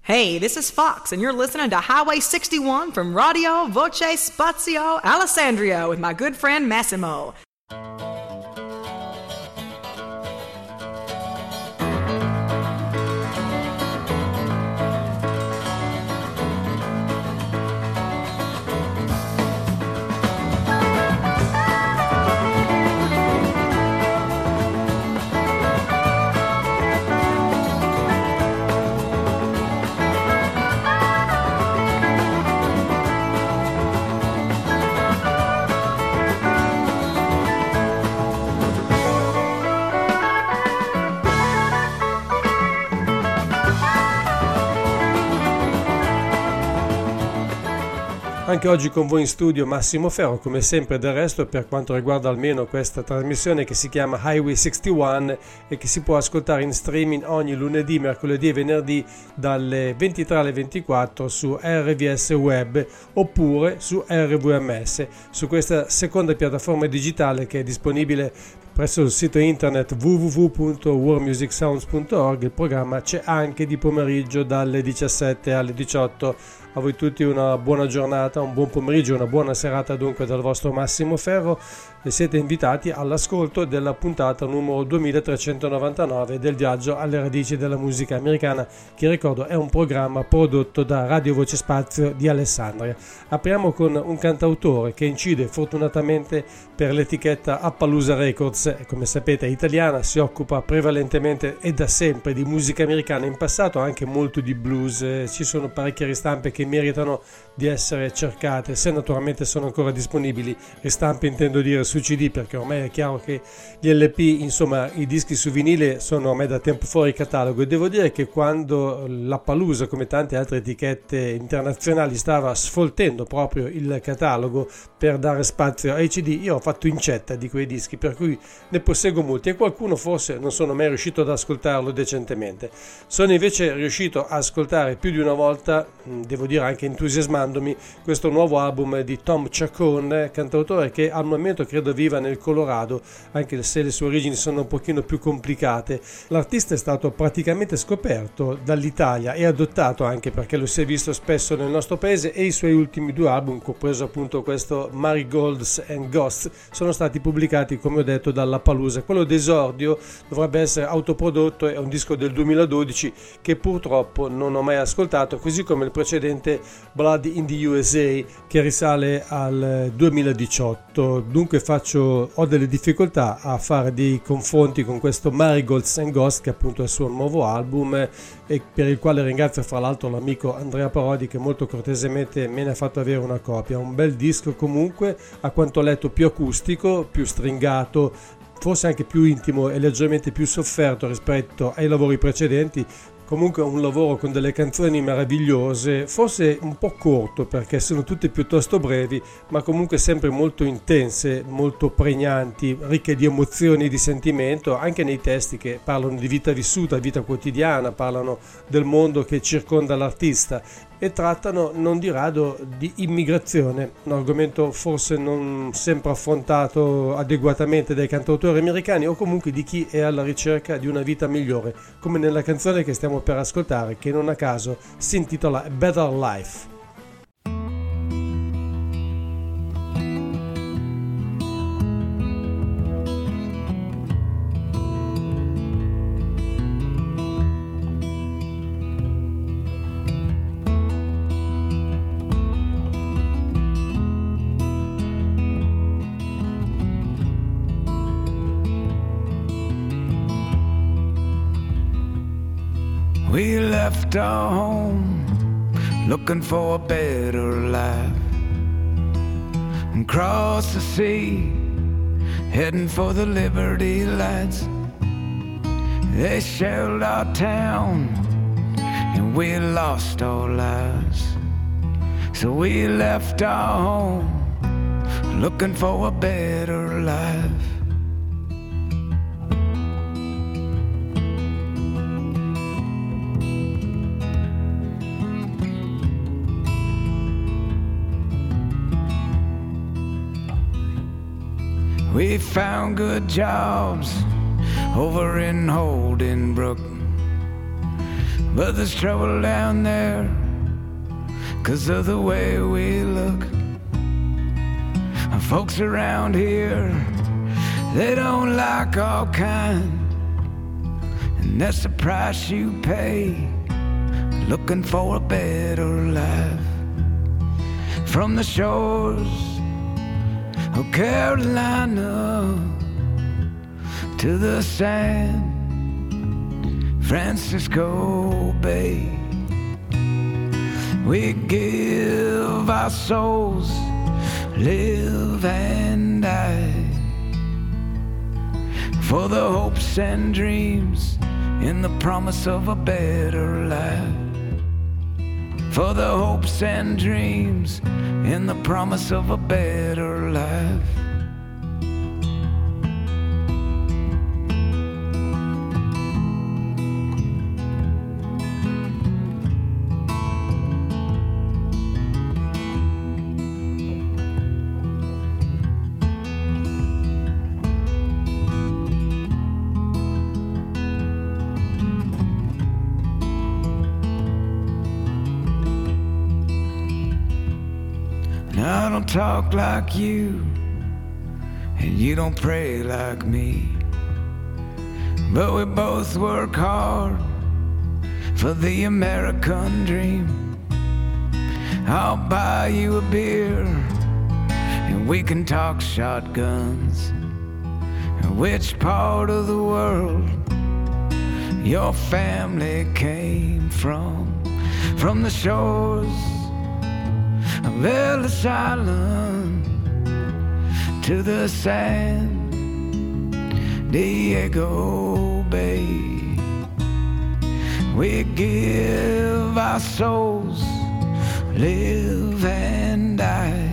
Hey, this is Fox, and you're listening to Highway 61 from Radio Voce Spazio Alessandria with my good friend Massimo. Anche oggi con voi in studio Massimo Ferro, come sempre del resto per quanto riguarda almeno questa trasmissione che si chiama Highway 61 e che si può ascoltare in streaming ogni lunedì, mercoledì e venerdì dalle 23 alle 24 su RVS Web oppure su RVMS, su questa seconda piattaforma digitale che è disponibile presso il sito internet www.worldmusicsounds.org. Il programma c'è anche di pomeriggio dalle 17 alle 18. A voi tutti una buona giornata, un buon pomeriggio, una buona serata dunque dal vostro Massimo Ferro e siete invitati all'ascolto della puntata numero 2399 del viaggio alle radici della musica americana, che ricordo è un programma prodotto da Radio Voce Spazio di Alessandria. Apriamo con un cantautore che incide fortunatamente per l'etichetta Appaloosa Records, e come sapete è italiana, si occupa prevalentemente e da sempre di musica americana, in passato anche molto di blues. Ci sono parecchie ristampe che meritano di essere cercate, se naturalmente sono ancora disponibili. Ristampe intendo dire su CD, perché ormai è chiaro che gli LP, insomma i dischi su vinile, sono ormai da tempo fuori catalogo, e devo dire che quando l'Appaloosa, come tante altre etichette internazionali, stava sfoltendo proprio il catalogo per dare spazio ai CD, io ho fatto incetta di quei dischi, per cui ne posseggo molti, e qualcuno forse non sono mai riuscito ad ascoltarlo decentemente. Sono invece riuscito a ascoltare più di una volta, devo dire anche entusiasmandomi, questo nuovo album di Tom Chacon, cantautore che al momento credo viva nel Colorado, anche se le sue origini sono un pochino più complicate. L'artista è stato praticamente scoperto dall'Italia e adottato anche perché lo si è visto spesso nel nostro paese, e i suoi ultimi due album, compreso appunto questo Marigolds and Ghosts, sono stati pubblicati, come ho detto, dall'Appaloosa. Quello d'esordio dovrebbe essere autoprodotto, è un disco del 2012 che purtroppo non ho mai ascoltato, così come il precedente Blood in the USA che risale al 2018. Dunque ho delle difficoltà a fare dei confronti con questo Marigolds and Ghosts, che appunto è il suo nuovo album e per il quale ringrazio fra l'altro l'amico Andrea Parodi che molto cortesemente me ne ha fatto avere una copia. Un bel disco comunque, a quanto ho letto più acustico, più stringato, forse anche più intimo e leggermente più sofferto rispetto ai lavori precedenti. Comunque un lavoro con delle canzoni meravigliose, forse un po' corto perché sono tutte piuttosto brevi, ma comunque sempre molto intense, molto pregnanti, ricche di emozioni e di sentimento, anche nei testi che parlano di vita vissuta, vita quotidiana, parlano del mondo che circonda l'artista e trattano non di rado di immigrazione, un argomento forse non sempre affrontato adeguatamente dai cantautori americani, o comunque di chi è alla ricerca di una vita migliore, come nella canzone che stiamo per ascoltare, che non a caso si intitola A Better Life. We left our home looking for a better life, and crossed the sea heading for the Liberty Lights. They shelled our town and we lost our lives, so we left our home looking for a better life. We found good jobs over in Holden Brook. but there's trouble down there 'cause of the way we look. Folks around here, they don't like all kind, and that's the price you pay, looking for a better life. From the shores of Carolina to the San Francisco Bay, we give our souls, live and die, for the hopes and dreams in the promise of a better life. For the hopes and dreams in the promise of a better life. I don't talk like you, and you don't pray like me, but we both work hard for the American dream. I'll buy you a beer, and we can talk shotguns, and which part of the world your family came from the shores of Ellis Island to the San Diego Bay. We give our souls, live and die,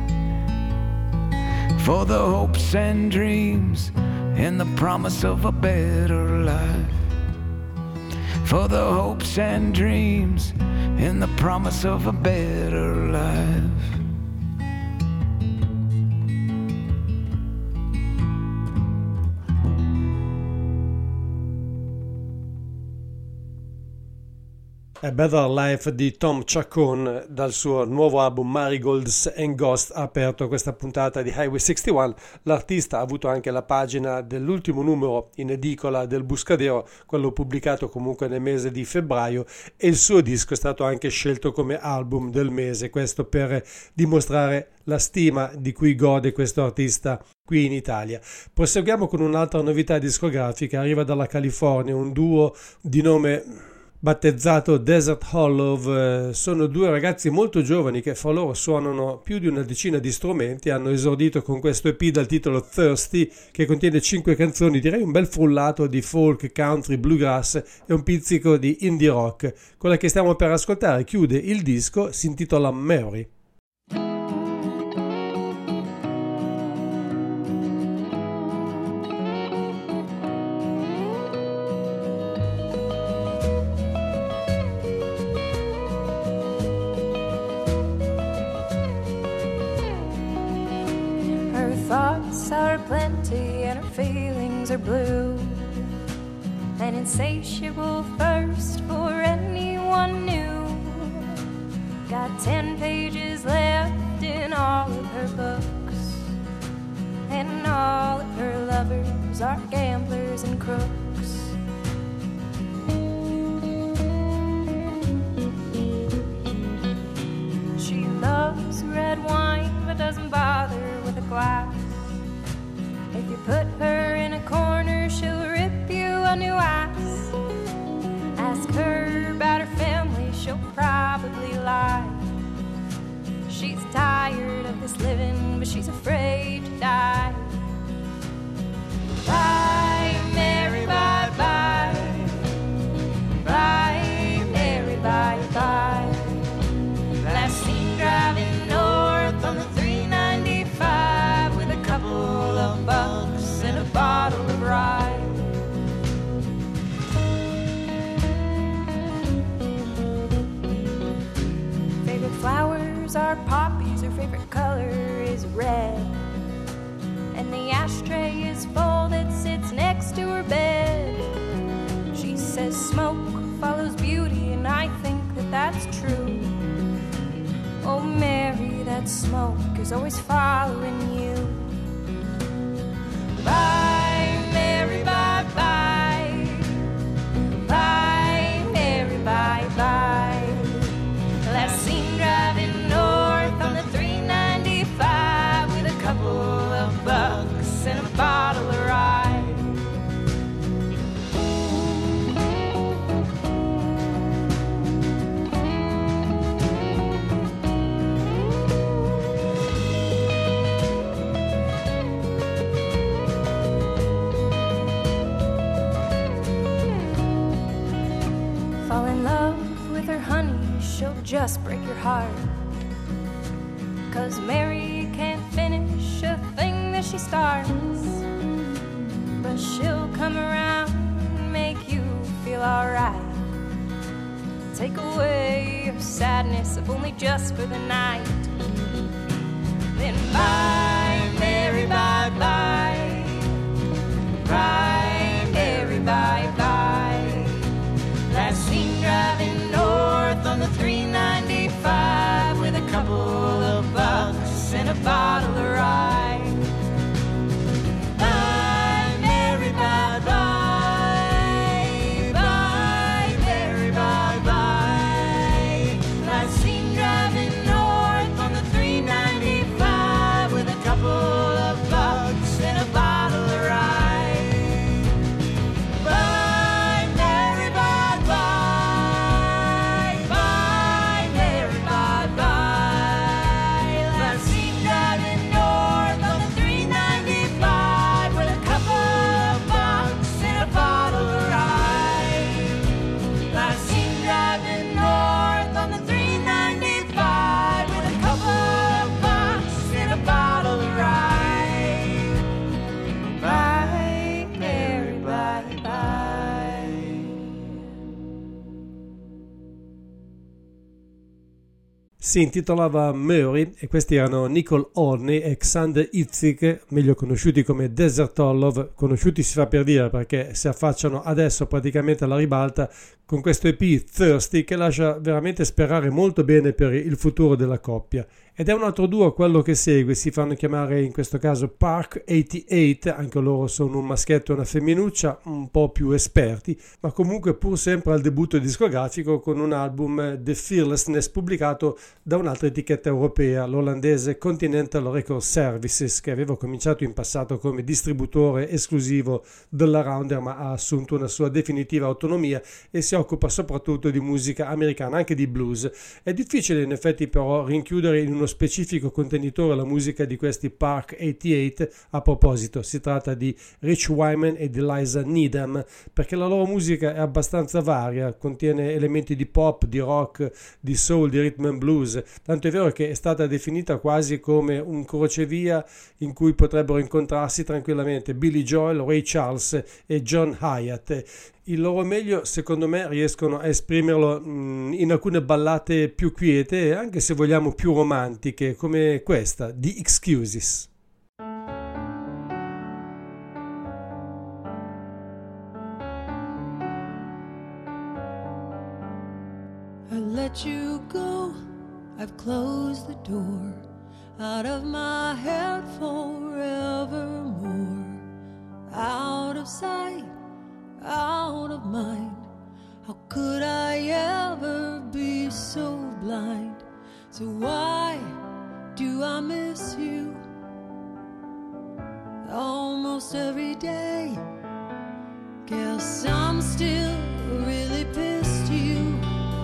for the hopes and dreams and the promise of a better life. For the hopes and dreams and the promise of a better life. A Better Life di Tom Chacon dal suo nuovo album Marigolds and Ghosts ha aperto questa puntata di Highway 61. L'artista ha avuto anche la pagina dell'ultimo numero in edicola del Buscadero, quello pubblicato comunque nel mese di febbraio, e il suo disco è stato anche scelto come album del mese, questo per dimostrare la stima di cui gode questo artista qui in Italia. Proseguiamo con un'altra novità discografica, arriva dalla California, un duo di nome battezzato Desert Hollow. Sono due ragazzi molto giovani che fra loro suonano più di una decina di strumenti. Hanno esordito con questo EP dal titolo Thirsty, che contiene 5 canzoni, direi un bel frullato di folk, country, bluegrass e un pizzico di indie rock. Quella che stiamo per ascoltare chiude il disco, si intitola Mary. Are plenty and her feelings are blue, an insatiable thirst for anyone new. Got 10 pages left in all of her books, and all of her lovers are gamblers and crooks. She loves red wine but doesn't bother with a glass. If you put her in a corner, she'll rip you a new ass. Ask her about her family, she'll probably lie. She's tired of this living, but she's afraid to die. Bye, Mary, bye-bye. Bye, Mary, bye-bye. Last seen driving north on the 395 with a couple of bucks and a bottle of rye. Favorite flowers are poppies, her favorite color is red, and the ashtray is full that sits next to her bed. She says smoke follows beauty is true. Oh, Mary, that smoke is always following you. Bye, Mary, bye-bye. Bye, Mary, bye-bye. Last seen driving north on the 395 with a couple of bucks and a bottle of rye. Fall in love with her, honey, she'll just break your heart. 'Cause Mary can't finish a thing that she starts. But she'll come around and make you feel alright. Take away your sadness, if only just for the night. Then bye, Mary, bye-bye. Bye, Mary, bye-bye. Last seen driving north on the 395 with a couple of bucks and a bottle of rye. Bye, Mary, bye-bye. Bye, Mary, bye-bye. Last seen driving north on the 395 with a couple of bucks and a bottle of rye. Si intitolava Mary e questi erano Nicole Horney e Xander Itzig, meglio conosciuti come Desert Olive, conosciuti si fa per dire perché si affacciano adesso praticamente alla ribalta con questo EP Thirsty che lascia veramente sperare molto bene per il futuro della coppia. Ed è un altro duo quello che segue, si fanno chiamare in questo caso Park 88, anche loro sono un maschietto e una femminuccia un po' più esperti, ma comunque pur sempre al debutto discografico con un album The Fearlessness pubblicato da un'altra etichetta europea, l'olandese Continental Record Services, che aveva cominciato in passato come distributore esclusivo della Rounder ma ha assunto una sua definitiva autonomia e si occupa soprattutto di musica americana, anche di blues. È difficile in effetti però rinchiudere in uno specifico contenitore la musica di questi Park 88. A proposito, si tratta di Rich Wyman e di Liza Needham, perché la loro musica è abbastanza varia, contiene elementi di pop, di rock, di soul, di rhythm and blues, tanto è vero che è stata definita quasi come un crocevia in cui potrebbero incontrarsi tranquillamente Billy Joel, Ray Charles e John Hyatt. Il loro meglio, secondo me, riescono a esprimerlo in alcune ballate più quiete e anche se vogliamo più romantiche, come questa di Excuses. I let you go, I've closed the door out of my head forevermore, out of sight, out of mind. How could I ever be so blind? So why do I miss you almost every day? Guess I'm still really pissed you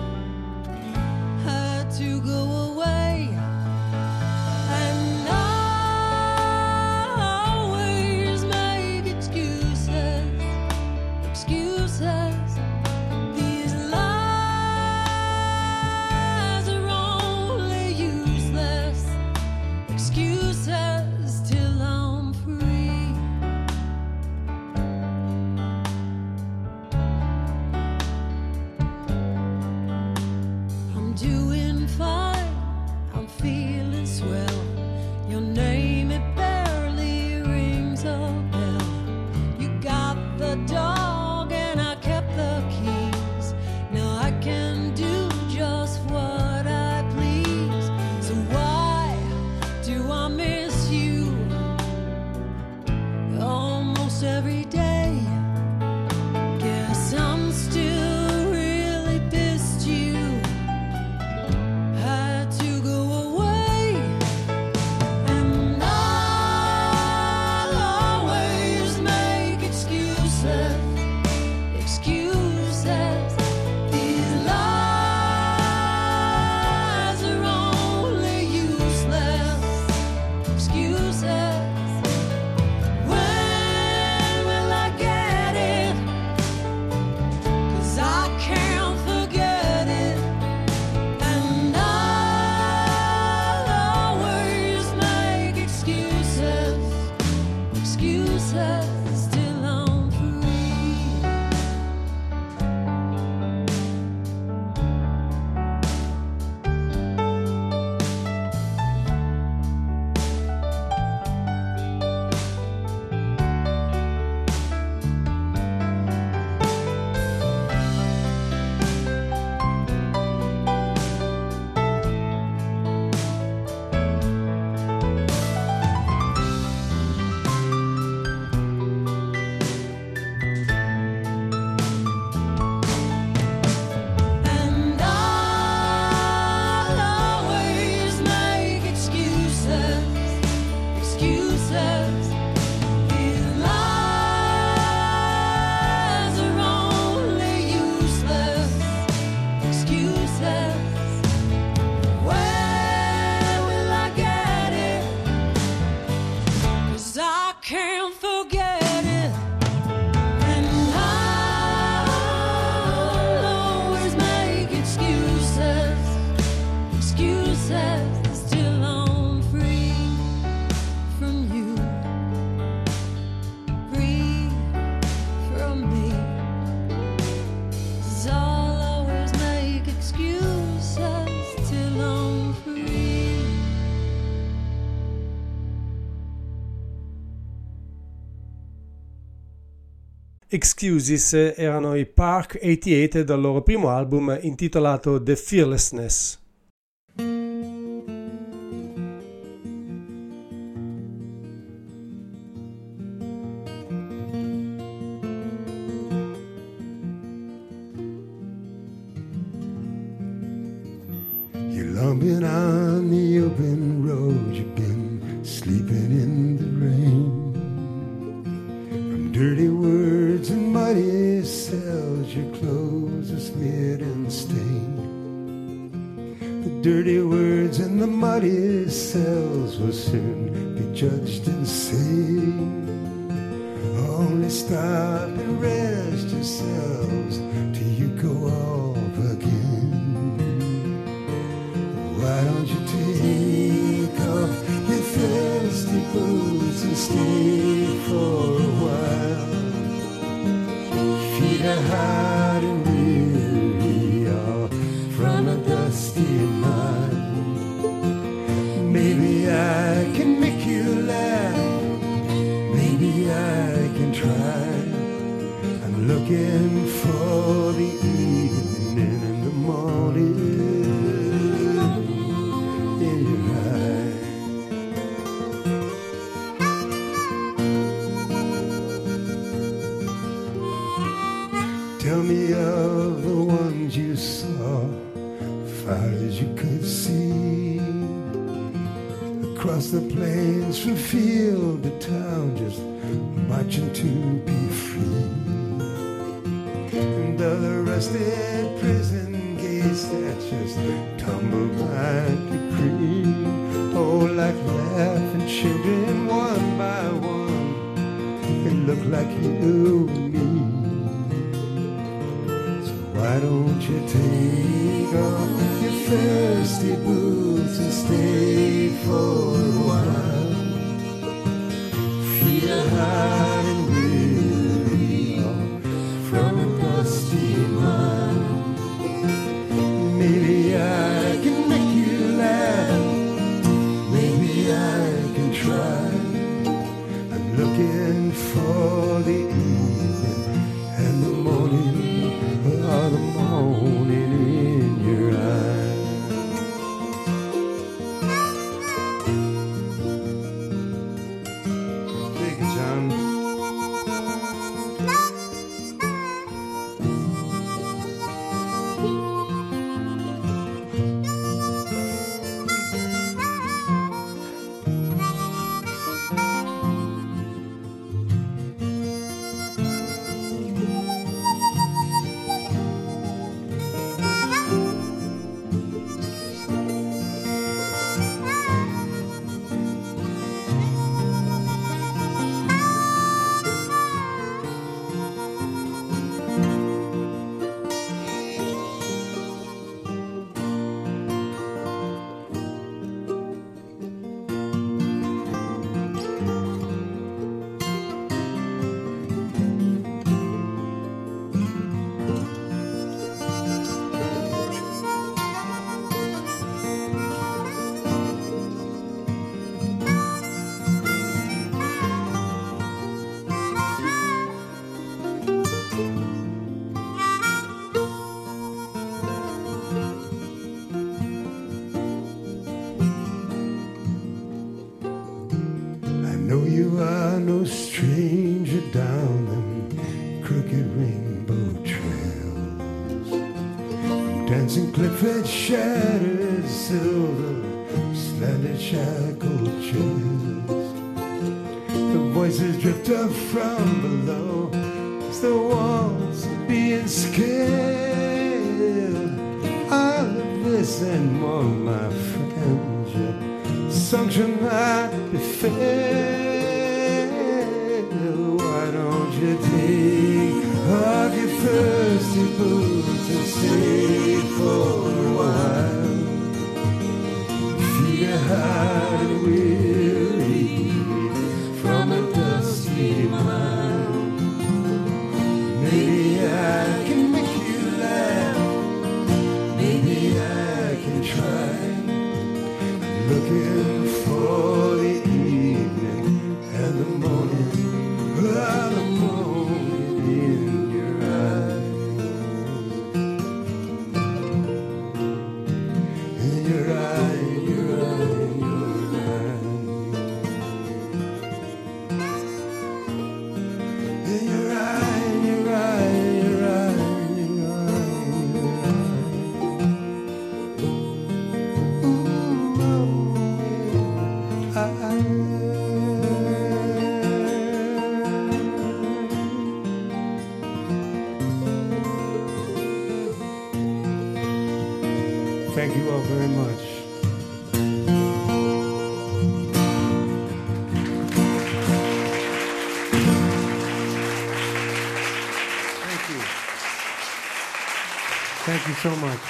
had to go away. And I always make excuses. These lies are only useless excuses till I'm free. I'm doing fine, I'm feeling swell. Your name, it barely rings a bell. You got the dog and I kept the keys. Now I can do just what excuses. Where will I get it? 'Cause I can't forget it. And I'll always make excuses. Excuses till I'm free from you. Free from me. 'Cause I'll always make excuses till I'm free. Excuses erano i Park 88 dal loro primo album intitolato The Fearlessness. You've long been on the open road, you've been sleeping in the rain. From dirty words and muddy cells, your clothes are smeared and stained. The dirty words and the muddy cells will soon be judged insane. Only stop and rest yourselves till you go off again. Why don't you take off your thirsty boots and stay for a while? Feet are hot and weary, all from a dusty mind. Maybe I can make you laugh, maybe I can try. I'm looking for the evening and the morning. Tell me of the ones you saw, far as you could see. Across the plains from field to town, just marching to be free. And other rusted prison gates that just tumble by decree. Oh, like laughing children one by one, they look like you and me. Why don't you take off your thirsty boots and stay for a while? Feet are hot and weary, all from a dusty mind. Maybe I can make you laugh, maybe I can try. I'm looking for the evening and the morning. Or the morning in your eyes. Take it, John. know you are no stranger down them crooked rainbow trails, from dancing cliff-edge shattered silver, slanted shackled trails. The voices drift up from below, it's the walls being scaled. friends and more my friends. Your sanction might be fair. Why don't you take off your thirsty boots and stay for a while? Feet are hard and weary from a dusty mile. Maybe I can make you laugh. Maybe I can try. Looking for the evening and the morning, the morning in your eyes. In your eye, your eye, your eye. In your eye, your eye, your eye, your Thank you all very much. Thank you. Thank you so much.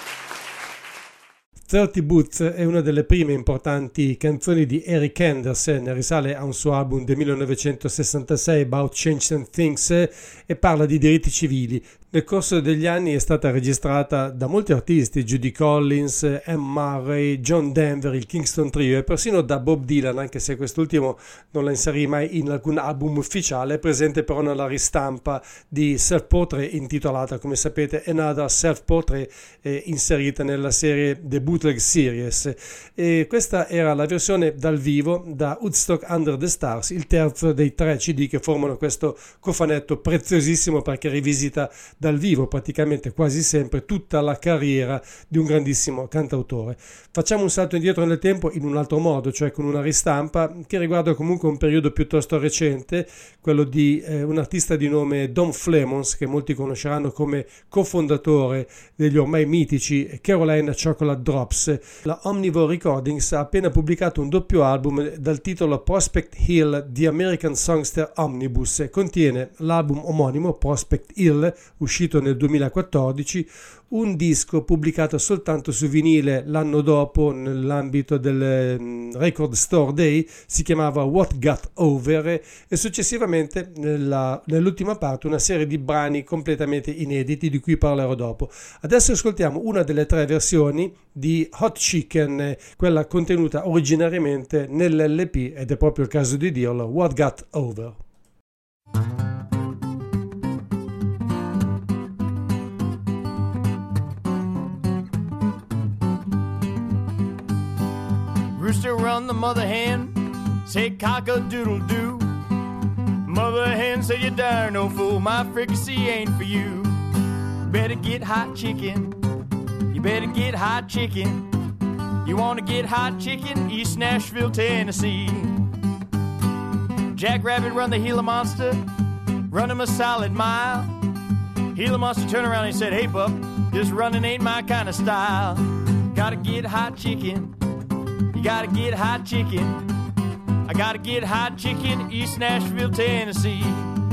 30 Boots è una delle prime importanti canzoni di Eric Anderson, risale a un suo album del 1966, About Change and Things, e parla di diritti civili. Nel corso degli anni è stata registrata da molti artisti, Judy Collins, M. Murray, John Denver, il Kingston Trio e persino da Bob Dylan, anche se quest'ultimo non la inserì mai in alcun album ufficiale. È presente però nella ristampa di Self Portrait intitolata, come sapete, Another Self Portrait, inserita nella serie The Bootleg Series. E questa era la versione dal vivo da Woodstock Under the Stars, il terzo dei 3 CD che formano questo cofanetto preziosissimo, perché rivisita dal vivo praticamente quasi sempre tutta la carriera di un grandissimo cantautore. Facciamo un salto indietro nel tempo in un altro modo, cioè con una ristampa che riguarda comunque un periodo piuttosto recente, quello di un artista di nome Don Flemons, che molti conosceranno come cofondatore degli ormai mitici Carolina Chocolate Drops. La Omnivore Recordings ha appena pubblicato un doppio album dal titolo Prospect Hill The American Songster Omnibus. Contiene l'album omonimo Prospect Hill, uscito nel 2014, un disco pubblicato soltanto su vinile l'anno dopo nell'ambito del Record Store Day, si chiamava What Got Over, e successivamente nell'ultima parte una serie di brani completamente inediti di cui parlerò dopo. Adesso ascoltiamo una delle 3 versioni di Hot Chicken, quella contenuta originariamente nell'LP, ed è proprio il caso di dirlo, What Got Over. Rooster run, the mother hen say cock-a-doodle-doo. Mother hen say you darn no fool, my fricassee ain't for you. Better get hot chicken, you better get hot chicken. You wanna get hot chicken, East Nashville, Tennessee. Jackrabbit run the Gila Monster, run him a solid mile. Gila Monster turned around and he said, hey pup, this running ain't my kind of style. Gotta get hot chicken, you gotta get hot chicken. I gotta get hot chicken, East Nashville, Tennessee.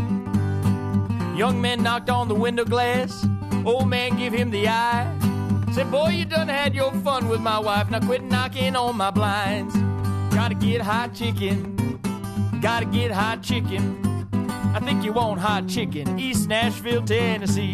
Young man knocked on the window glass, old man give him the eye. Said, boy, you done had your fun with my wife, now quit knocking on my blinds. Gotta get hot chicken, gotta get hot chicken. I think you want hot chicken, East Nashville, Tennessee.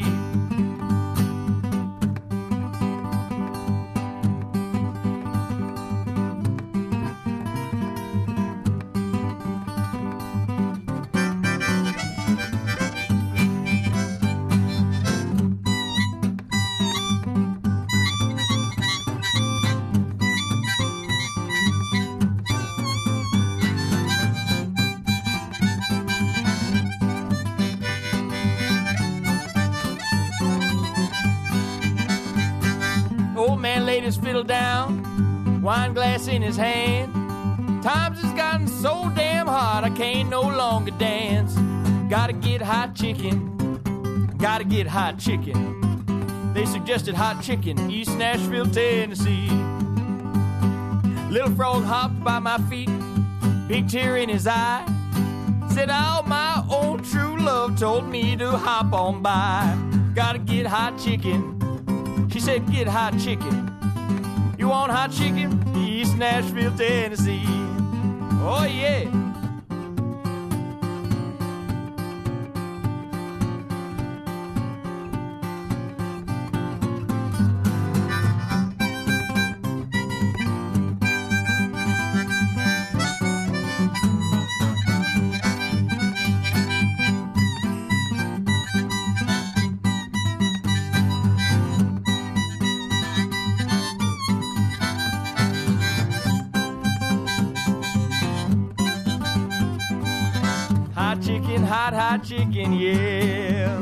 His fiddle down, wine glass in his hand. Times has gotten so damn hot I can't no longer dance. Gotta get hot chicken, gotta get hot chicken. They suggested hot chicken, East Nashville, Tennessee. Little frog hopped by my feet, big tear in his eye. Said, oh, my old true love told me to hop on by. Gotta get hot chicken. She said, get hot chicken. You want hot chicken? East Nashville, Tennessee. Oh, yeah. Hot chicken, yeah.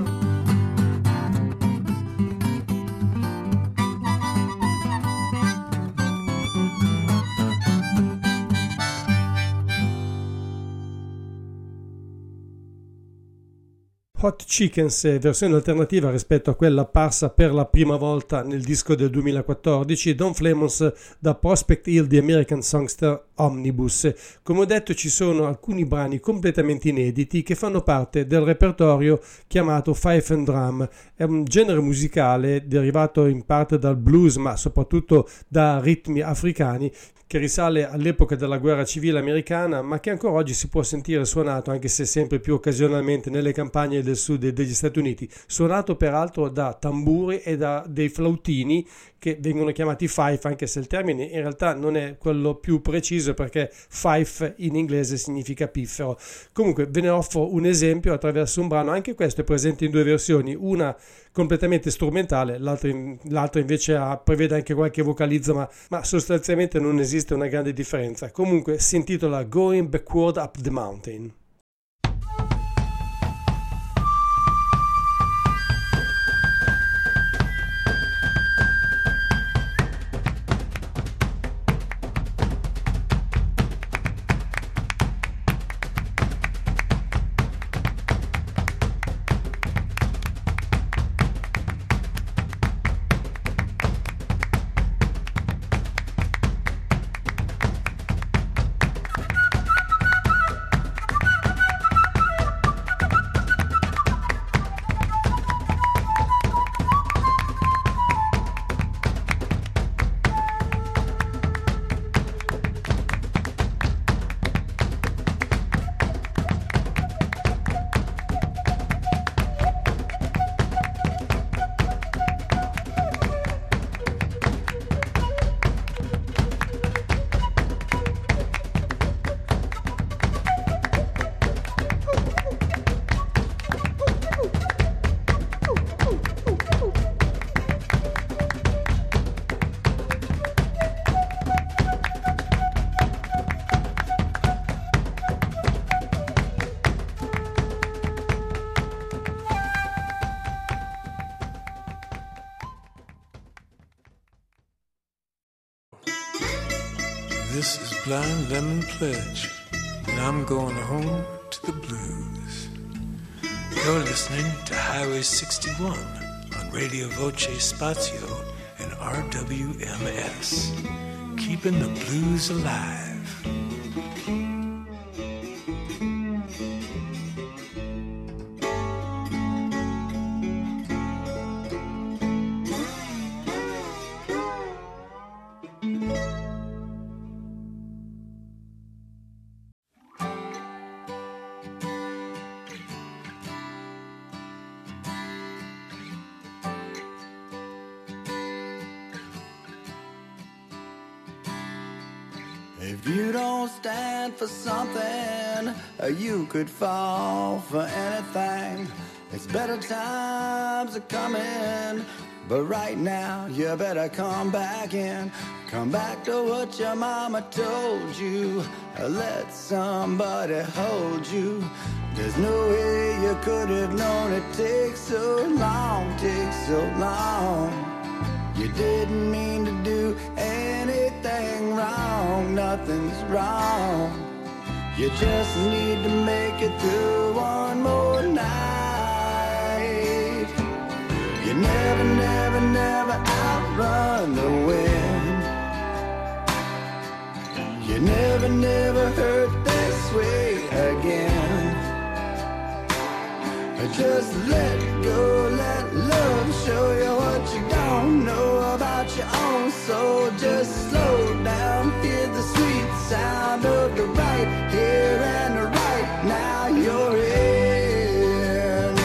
Hot Chickens, versione alternativa rispetto a quella apparsa per la prima volta nel disco del 2014, Don Flemons da Prospect Hill di American Songster Omnibus. Come ho detto, ci sono alcuni brani completamente inediti che fanno parte del repertorio chiamato Fife and Drum. È un genere musicale derivato in parte dal blues, ma soprattutto da ritmi africani, che risale all'epoca della guerra civile americana, ma che ancora oggi si può sentire suonato, anche se sempre più occasionalmente, nelle campagne del sud degli Stati Uniti, suonato peraltro da tamburi e da dei flautini che vengono chiamati fife, anche se il termine in realtà non è quello più preciso, perché fife in inglese significa piffero. Comunque ve ne offro un esempio attraverso un brano, anche questo è presente in due versioni, una completamente strumentale, l'altra invece prevede anche qualche vocalizzo, ma sostanzialmente non esiste una grande differenza. Comunque si intitola Going Backward Up the Mountain. This is Blind Lemon Pledge, and I'm going home to the blues. You're listening to Highway 61 on Radio Voce Spazio and RWMS, keeping the blues alive. If you don't stand for something, you could fall for anything. It's better times are coming, but right now you better come back in. Come back to what your mama told you. Let somebody hold you. There's no way you could have known it takes so long, takes so long. You didn't mean to do anything wrong, nothing's wrong. You just need to make it through one more night. You never, never never outrun the wind. You never, never hurt this way again. Just let go, let love show you what you don't know about your own soul. Just slow down, hear the sweet sound of the right here and the right now you're in.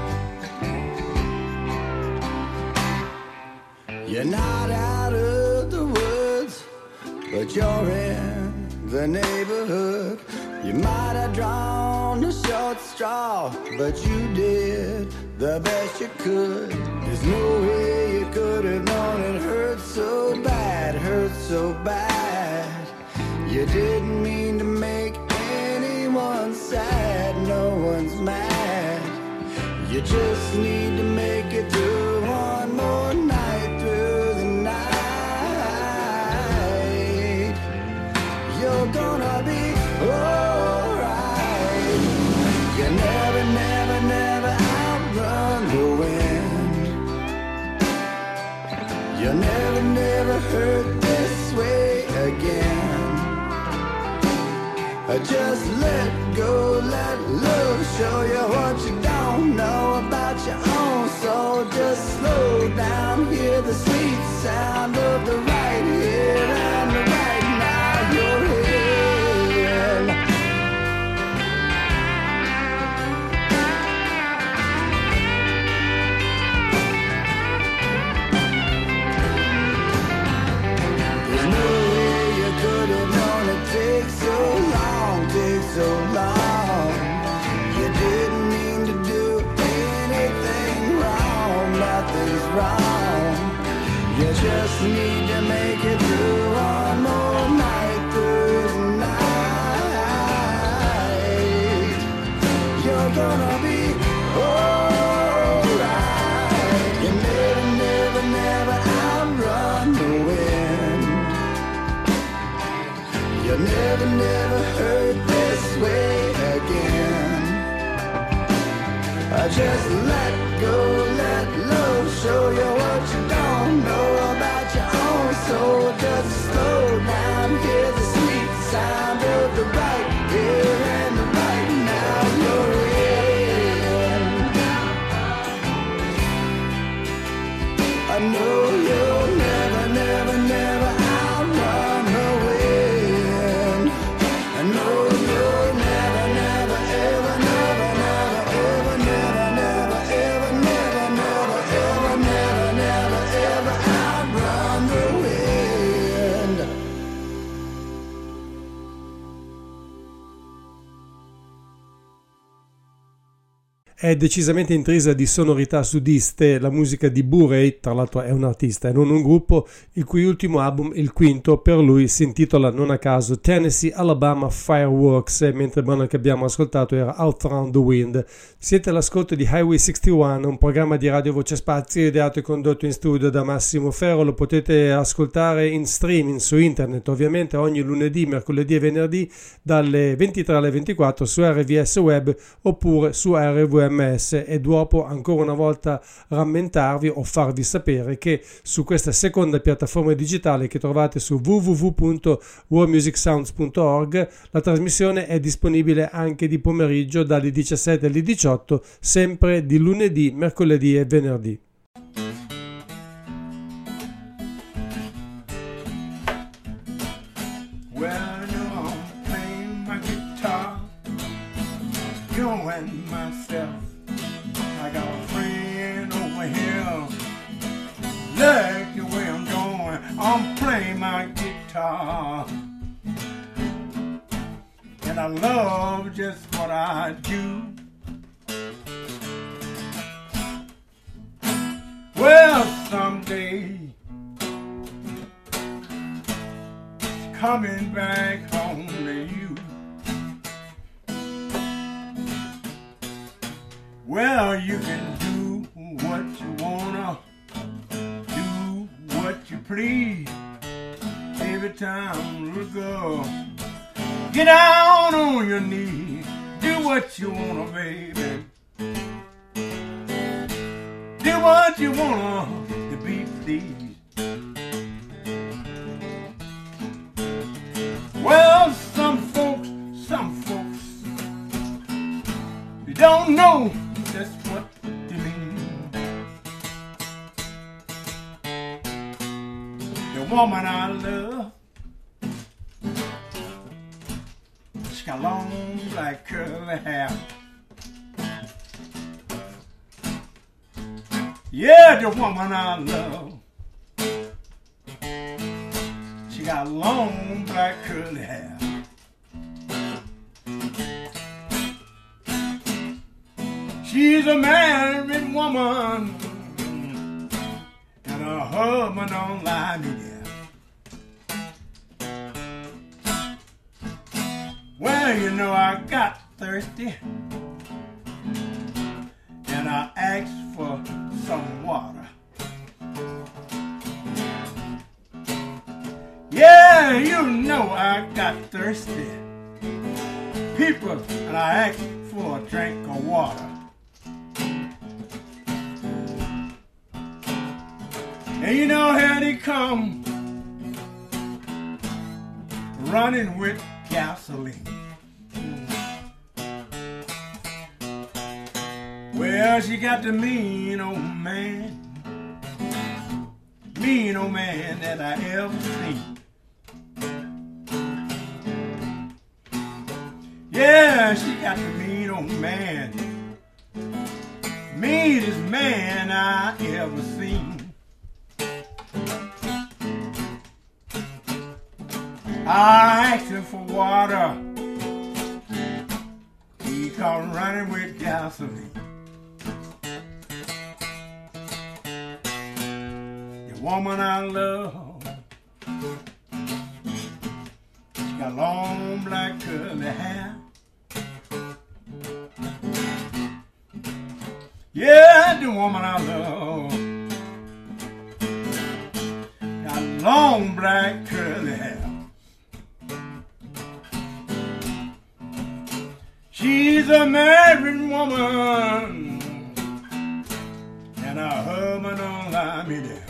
You're not out of the woods, but you're in the neighborhood. You might have drawn a short straw, but you did the best you could. There's no way you could have known it hurt so bad, hurt so bad. You didn't mean to make anyone sad, no one's mad. You just need to make it through one more night, through the night. You're gonna be alright. You never, never, never outrun the wind. You'll never, never hurt this way again. Just let go, let love show you what you don't know about your own soul. Just slow down, hear the sweet sound of the right here and the right now you're here. There's no way you could have known it takes so long, takes so long. You didn't mean to do anything wrong, nothing's wrong. You just need to make it through one more night, through the night. You're gonna be alright. You never, never, never outrun the wind. You'll never, never hurt this way again. Just let go, let love show you what you don't know about your own soul. Just slow down, hear the sweet sound of the right here and the right now you're in. I know you'll never, never, never outrun the wind. I know you'll never, never, ever, never, never, ever, never, never, ever, never, never, ever, never, never, ever outrun the wind. È decisamente intrisa di sonorità sudiste la musica di Buray, tra l'altro è un artista e non un gruppo, il cui ultimo album, il quinto, per lui si intitola non a caso Tennessee Alabama Fireworks, mentre il brano che abbiamo ascoltato era Outrun the Wind. Siete all'ascolto di Highway 61, un programma di Radio Voce Spazio ideato e condotto in studio da Massimo Ferro. Lo potete ascoltare in streaming su internet, ovviamente ogni lunedì, mercoledì e venerdì dalle 23 alle 24 su RVS Web oppure su RVMS. E dopo ancora una volta rammentarvi o farvi sapere che su questa seconda piattaforma digitale che trovate su www.worldmusicsounds.org la trasmissione è disponibile anche di pomeriggio dalle 17 alle 18, sempre di lunedì, mercoledì e venerdì. Like the way I'm going, I'm playing my guitar, and I love just what I do. Well, someday coming back home to you. Well, you can do what you wanna, do what you please. Every time you go, get down on your knees, do what you wanna, baby. Do what you wanna to be free. these. Well, some folks, you don't know just what they mean. The woman I love, she got long black curly hair. Yeah, the woman I love, she got long black curly hair. She's a married woman, and her husband don't lie me there. Well, you know I got thirsty, and I asked for some water. Yeah, you know I got thirsty, people, and I asked for a drink of water. And you know here they come, running with gasoline. Well, she got the mean old man that I ever seen. Yeah, she got the mean old man, meanest man I ever seen. I asked him for water, he come running with gasoline. The woman I love, she got long black curly hair. Yeah, the woman I love got long black curly hair. She's a married woman, and her husband don't lie me there.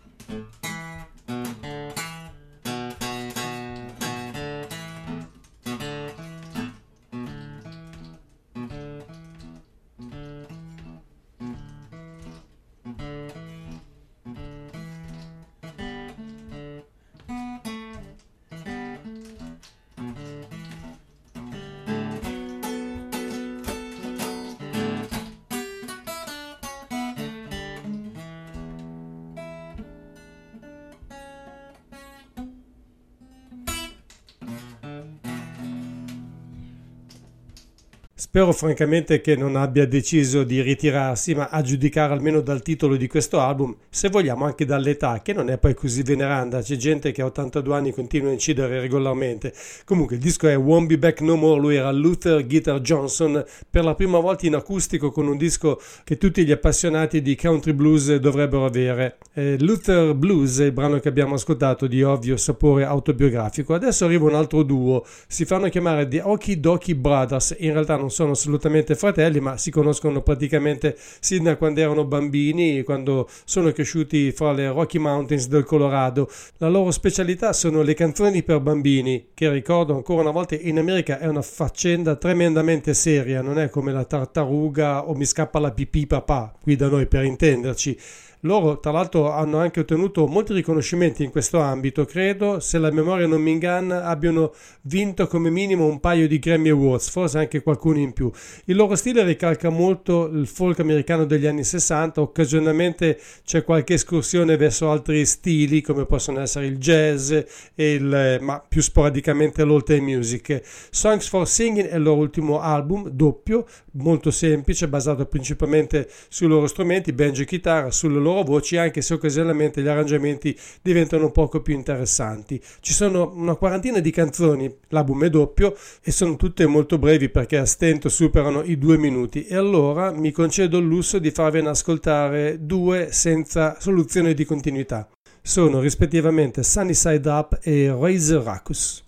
Spero francamente che non abbia deciso di ritirarsi, ma a giudicare almeno dal titolo di questo album, se vogliamo anche dall'età, che non è poi così veneranda, c'è gente che a 82 anni continua a incidere regolarmente. Comunque il disco è Won't Be Back No More, lui era Luther Guitar Johnson, per la prima volta in acustico con un disco che tutti gli appassionati di country blues dovrebbero avere. Luther Blues è il brano che abbiamo ascoltato, di ovvio sapore autobiografico. Adesso arriva un altro duo, si fanno chiamare The Okie Dokie Brothers, in realtà non sono assolutamente fratelli, ma si conoscono praticamente sin da quando erano bambini, quando sono cresciuti fra le Rocky Mountains del Colorado. La loro specialità sono le canzoni per bambini, che ricordo ancora una volta in America è una faccenda tremendamente seria, non è come la tartaruga o mi scappa la pipì papà, qui da noi per intenderci. Loro tra l'altro hanno anche ottenuto molti riconoscimenti in questo ambito, credo, se la memoria non mi inganna, abbiano vinto come minimo un paio di Grammy Awards, forse anche qualcuno in più. Il loro stile ricalca molto il folk americano degli anni 60, occasionalmente c'è qualche escursione verso altri stili come possono essere il jazz e ma più sporadicamente l'old music. Songs for Singing è il loro ultimo album, doppio, molto semplice, basato principalmente sui loro strumenti, banjo e chitarra, sulle loro voci, anche se occasionalmente gli arrangiamenti diventano un poco più interessanti. Ci sono una quarantina di canzoni, l'album è doppio e sono tutte molto brevi perché a stento superano i 2 minuti, e allora mi concedo il lusso di farvene ascoltare 2 senza soluzione di continuità. Sono rispettivamente Sunny Side Up e Razor Racus.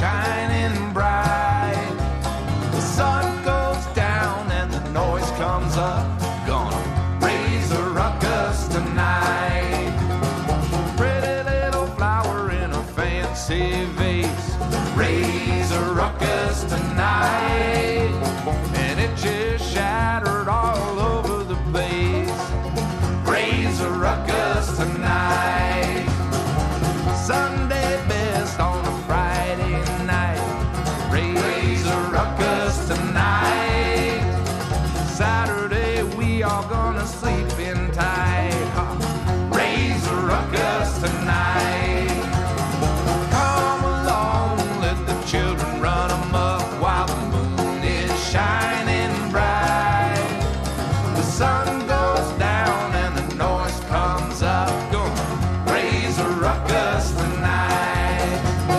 shining bright. The sun goes down and the noise comes up. Gonna raise a ruckus tonight. Pretty little flower in a fancy vase. Raise a ruckus tonight. And it just shattered all over the base. Raise a ruckus tonight. Sunday best on a Friday night. Raise a ruckus tonight. Saturday we all gonna sleep in tight. Raise a ruckus tonight. Come along, let the children run amok while the moon is shining bright. The sun goes down and the noise comes up. Gonna raise a ruckus tonight.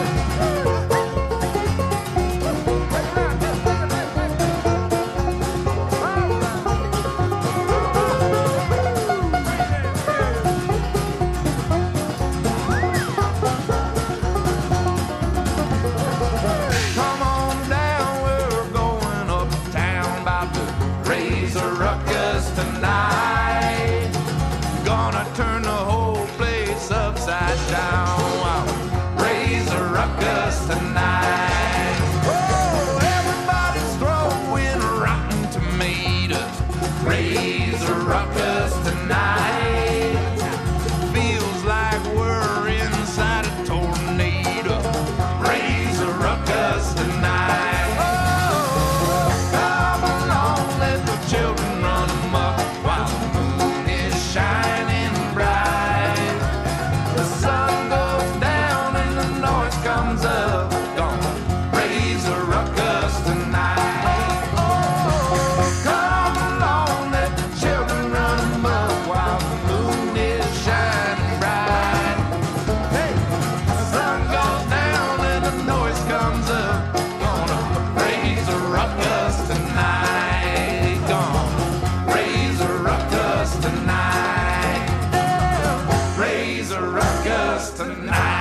Come on down, we're going uptown, about to raise a ruckus tonight. Gonna turn the whole place upside down. Wow. Raise a ruckus tonight. Oh, everybody's throwing rotten tomatoes. Raise a ruckus tonight. Feels like we're inside a tornado. Raise a ruckus tonight. Oh, come along, let the children run amok while the moon is shining bright. The sun goes down and the noise comes up. Gonna raise a ruckus tonight. Oh, come along, let the children run amok while the moon is shining bright. Hey, the sun goes down and the noise comes up. Gonna raise a ruckus tonight. Gonna raise a ruckus tonight. Raise a ruckus tonight.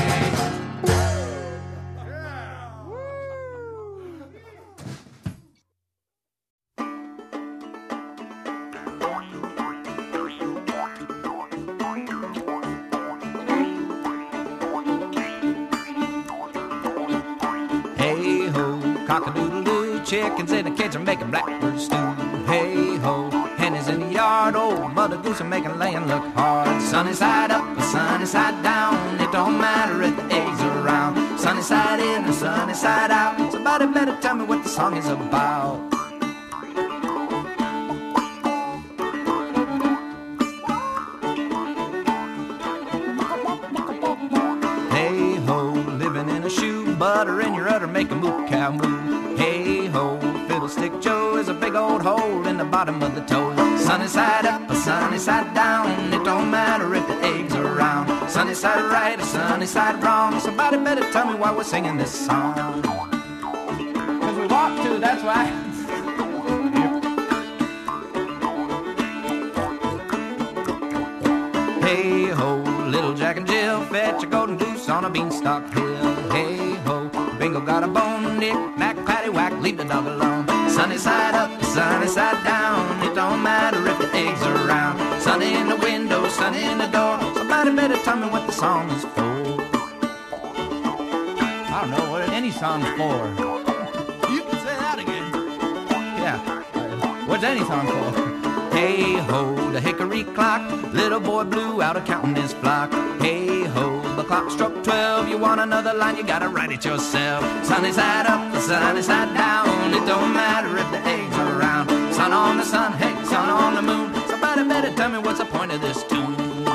Hey ho, cock-a-doodle-doo, chickens in a cage are making blackbird stew. Hey ho, hen is in the yard, old mother goose are making laying look hard. Sunny side up or sunny side down, it don't matter if the eggs are round. Sunny side in or sunny side out, somebody better tell me what the song is about. Hey ho, living in a shoe, butter in your udder, make a moo cow moo. Hey ho, fiddlestick Joe is a big old hole in the bottom of the toe. Sunny side up or sunny side down, it don't matter if the eggs are round. Sunny side right or sunny side wrong, somebody better tell me why we're singing this song. 'Cause we walk to, that's why. Hey ho, little Jack and Jill, fetch a golden goose on a beanstalk hill. Hey ho, Bingo got a bone, knick, knack, paddywhack, leave the dog alone. Sunny side up, sunny side down, it don't matter if the eggs are round. Sunny in the window, sunny in the door, somebody better tell me what the song is for. I don't know what any song's for. You can say that again. Yeah, what's any song for? Hey ho, the hickory clock, little boy blue out a counting his flock. Hey ho, the clock struck 12, you want another line, you gotta write it yourself. Sunny side up, the sunny side down, it don't matter if the eggs are round. Sun on the sun, hey, sun on the moon, somebody better tell me what's the point of this tune.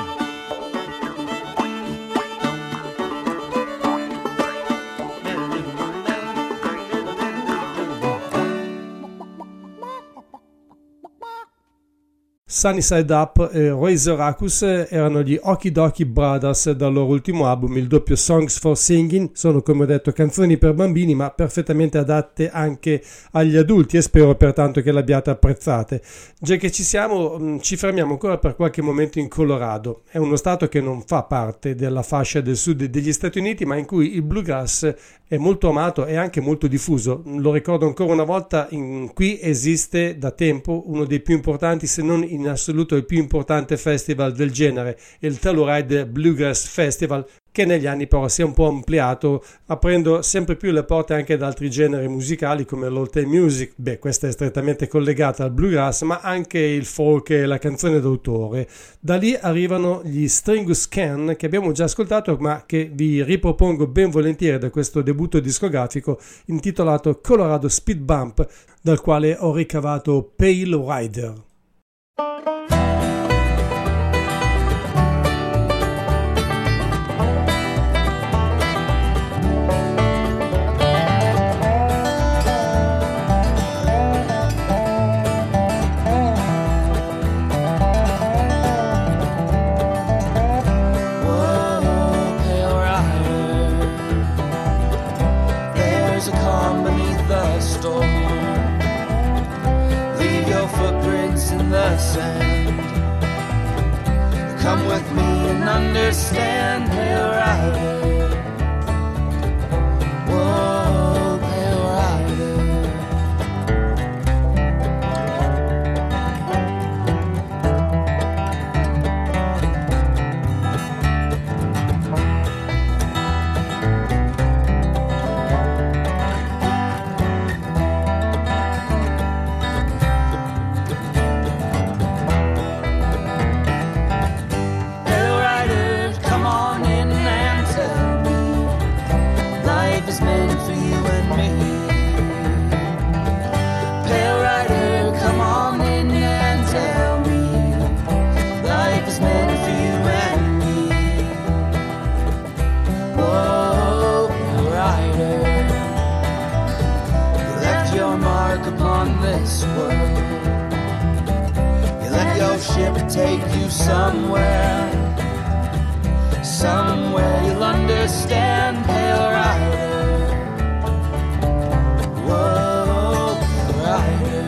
Sunny Side Up e Raise Ruckus erano gli Okidoki Brothers dal loro ultimo album, il doppio Songs for Singing. Sono, come ho detto, canzoni per bambini ma perfettamente adatte anche agli adulti e spero pertanto che le abbiate apprezzate. Già che ci siamo, ci fermiamo ancora per qualche momento in Colorado. È uno stato che non fa parte della fascia del sud degli Stati Uniti ma in cui il bluegrass è è molto amato e anche molto diffuso. Lo ricordo ancora una volta, qui esiste da tempo uno dei più importanti, se non in assoluto il più importante festival del genere, il Telluride Bluegrass Festival, che negli anni però si è un po' ampliato, aprendo sempre più le porte anche ad altri generi musicali come l'old time music. Questa è strettamente collegata al bluegrass, ma anche il folk e la canzone d'autore. Da lì arrivano gli Stringus Can, che abbiamo già ascoltato, ma che vi ripropongo ben volentieri da questo debutto discografico intitolato Colorado Speed Bump, dal quale ho ricavato Pale Rider. Come with me and understand, Pale Rider. Whoa, Pale Rider. Take you somewhere, somewhere you'll understand, Pale Rider. Whoa, Pale Rider.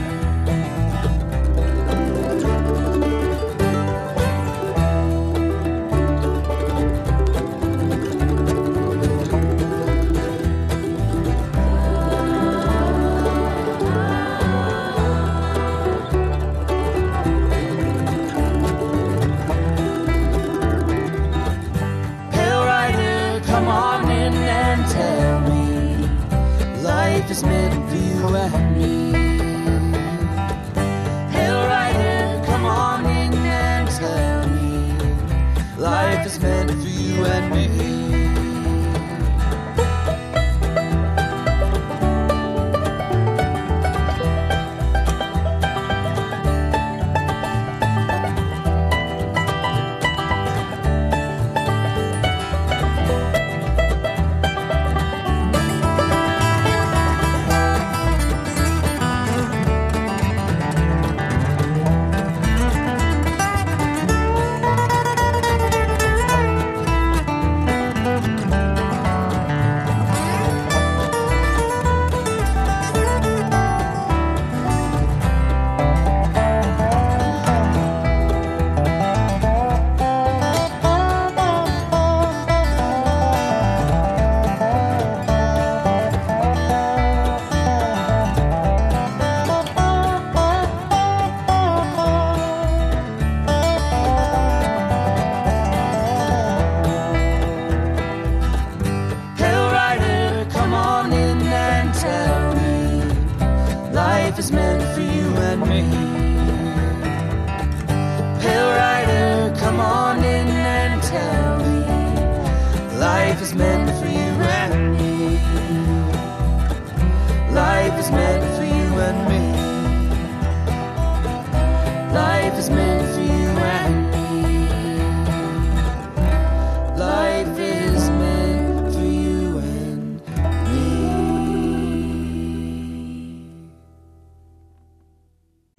Is meant for you and me. Pale Rider, come on in and tell me life is meant for you and me.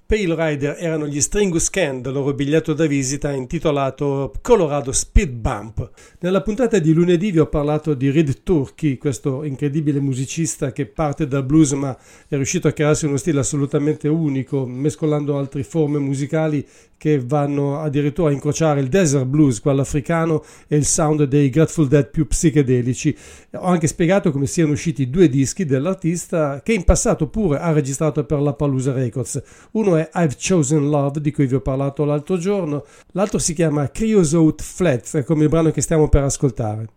Pale Rider erano gli Stringus Can del loro biglietto da visita intitolato Colorado Speed Bump. Nella puntata di lunedì vi ho parlato di Reed Turkey, questo incredibile musicista che parte dal blues ma è riuscito a crearsi uno stile assolutamente unico, mescolando altre forme musicali che vanno addirittura a incrociare il desert blues, quello africano, e il sound dei Grateful Dead più psichedelici. Ho anche spiegato come siano usciti 2 dischi dell'artista che in passato pure ha registrato per la Palooza Records. Uno è I've Chosen Love, di cui vi ho parlato l'altro giorno, l'altro si chiama Creosote Flats, come il brano che stiamo per ascoltare.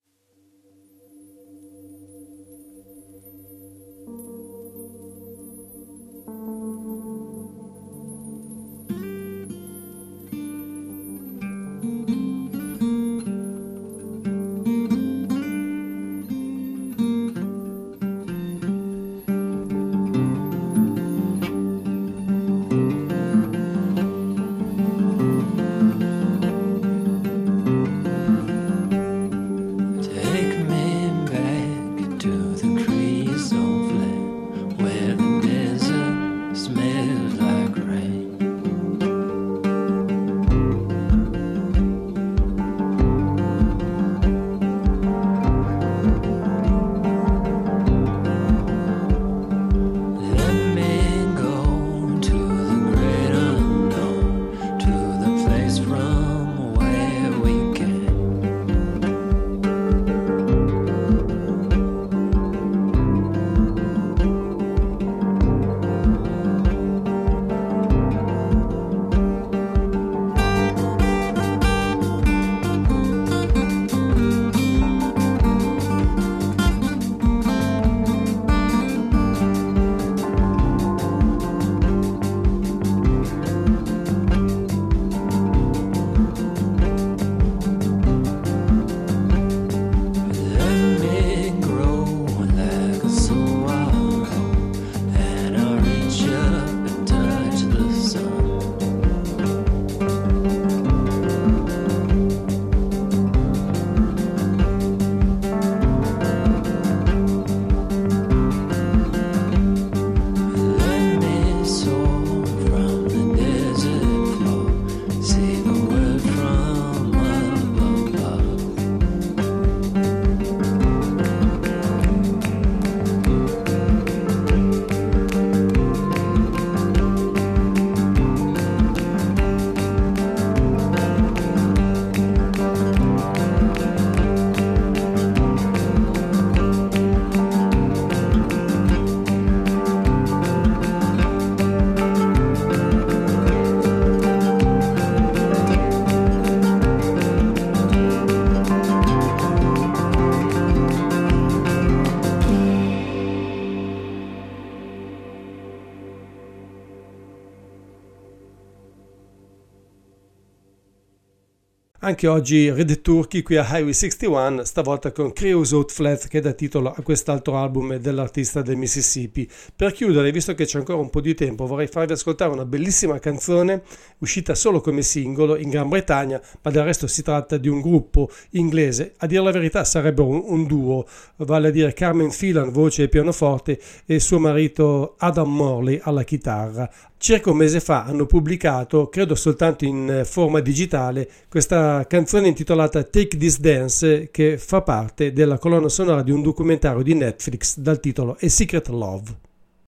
Anche oggi Reed Turkey qui a Highway 61, stavolta con Creosote Flats, che dà titolo a quest'altro album dell'artista del Mississippi. Per chiudere, visto che c'è ancora un po' di tempo, vorrei farvi ascoltare una bellissima canzone uscita solo come singolo in Gran Bretagna, ma del resto si tratta di un gruppo inglese. A dire la verità sarebbero un duo, vale a dire Carmen Phelan voce e pianoforte e suo marito Adam Morley alla chitarra. Circa un mese fa hanno pubblicato, credo soltanto in forma digitale, questa canzone intitolata Take This Dance, che fa parte della colonna sonora di un documentario di Netflix dal titolo A Secret Love.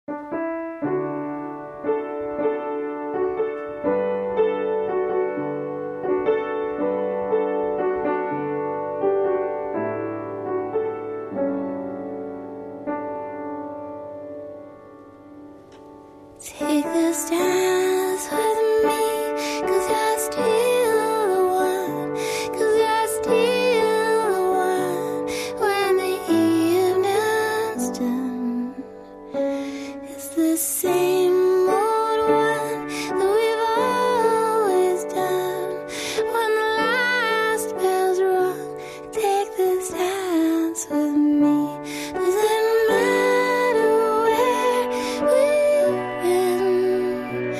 Take this dance with me, 'cause you're still the one, 'cause you're still the one. When the evening's done, it's the same old one that we've always done. When the last bell's rung, take this dance with me. Doesn't matter where we've been.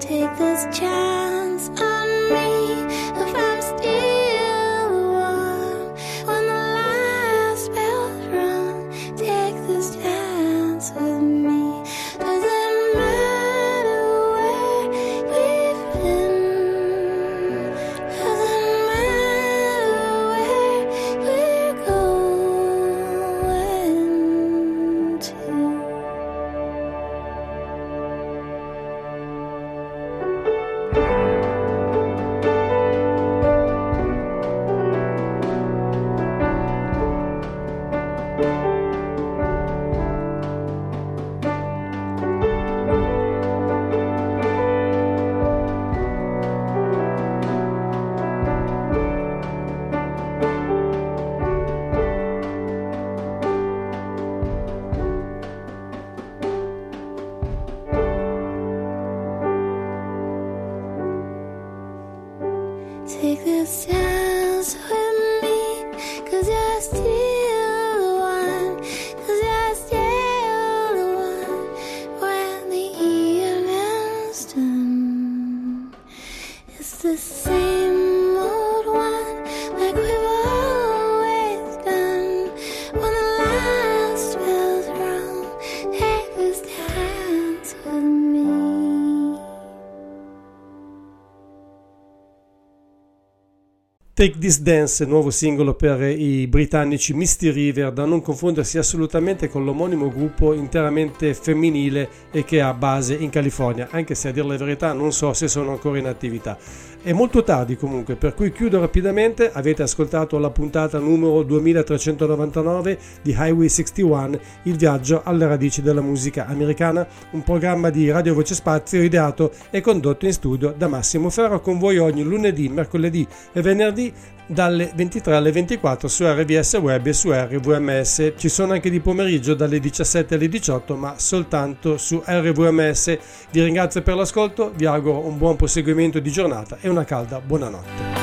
take this chance on me if I'm still the one when the last bell's rung. Take this chance with me. Doesn't matter where we've been, doesn't matter where we're going to. Take this chance with me, 'cause you're still the one, 'cause you're still the one when the evening's done. It's the same old one like we've always done. When the last bell's rung, take this chance with me. Take This Dance, nuovo singolo per i britannici Misty River, da non confondersi assolutamente con l'omonimo gruppo interamente femminile e che ha base in California, anche se a dire la verità non so se sono ancora in attività. È molto tardi comunque, per cui chiudo rapidamente. Avete ascoltato la puntata numero 2399 di Highway 61, il viaggio alle radici della musica americana, un programma di Radio Voce Spazio ideato e condotto in studio da Massimo Ferro, con voi ogni lunedì, mercoledì e venerdì dalle 23 alle 24 su RVS Web e su RVMS. Ci sono anche di pomeriggio dalle 17 alle 18, ma soltanto su RVMS. Vi ringrazio per l'ascolto, vi auguro un buon proseguimento di giornata e una calda buonanotte.